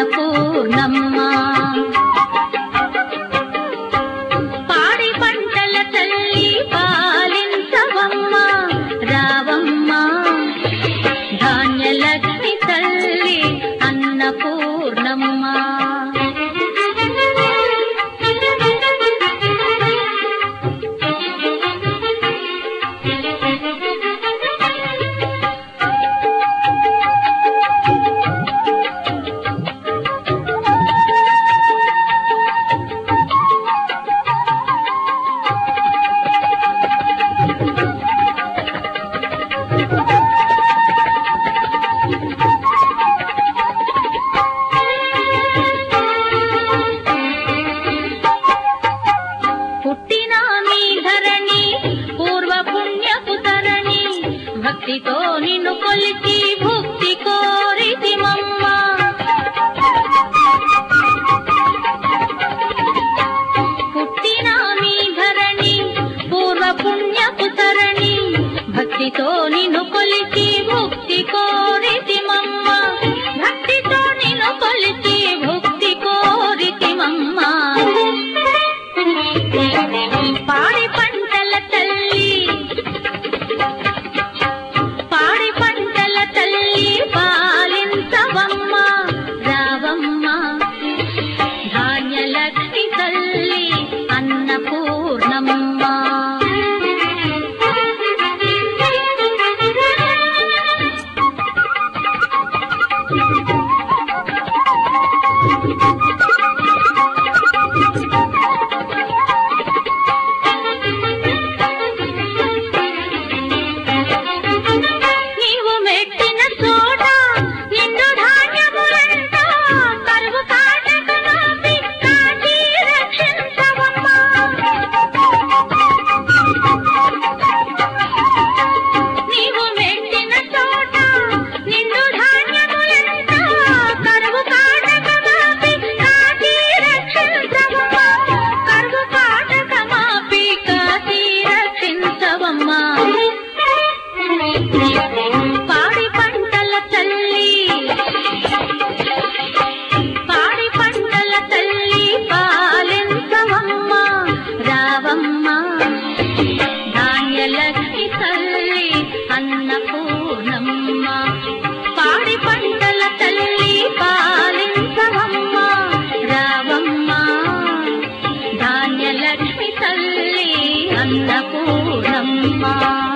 అన్నపూర్ణమ్మ పాడి పంటల తల్లి పాలించవమ్మ రావమ్మ ధాన్యలక్ష్మి తల్లి అన్నపూర్ణమ్మ భక్తితో నిన్ను కొలిచి భుక్తి కోరితిమమ్మ పుట్టిన నీ ధరణి పూర్వ పుణ్యపు తరణి భక్తితో నిన్ను కొలిచి భుక్తి కోరితిమమ్మ భక్తితో నిన్ను కొలిచి భుక్తి కోరితిమమ్మ పాడి పంటల తల్లి పాలించవమ్మ రావమ్మ ధాన్యలక్ష్మి తల్లి అన్నపూర్ణమ్మ పాడి పంటల తల్లి పాలించవమ్మ రావమ్మ ధాన్యలక్ష్మి తల్లి అన్నపూర్ణమ్మ పాడి పంటల తల్లి పాలించవమ్మ రావమ్మ ధాన్యలక్ష్మి తల్లి అన్నపూర్ణమ్మ